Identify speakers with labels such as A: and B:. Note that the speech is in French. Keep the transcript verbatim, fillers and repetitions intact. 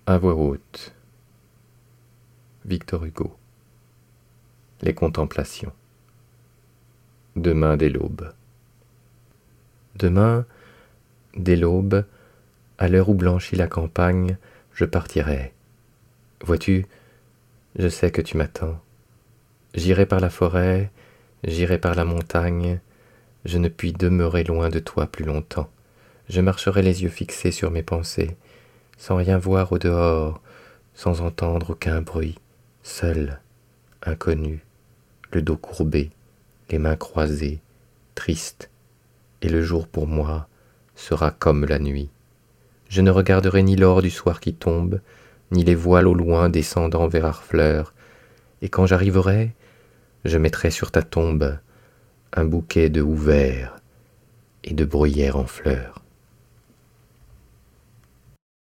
A: À voix haute. Victor Hugo. Les contemplations. Demain dès l'aube. Demain, dès l'aube, à l'heure où blanchit la campagne, je partirai. Vois-tu, je sais que tu m'attends. J'irai par la forêt, j'irai par la montagne, je ne puis demeurer loin de toi plus longtemps. Je marcherai les yeux fixés sur mes pensées, sans rien voir au dehors, sans entendre aucun bruit, seul, inconnu, le dos courbé, les mains croisées, triste, et le jour pour moi sera comme la nuit. Je ne regarderai ni l'or du soir qui tombe, ni les voiles au loin descendant vers Harfleur, et quand j'arriverai, je mettrai sur ta tombe un bouquet de houx verts et de bruyères en fleurs.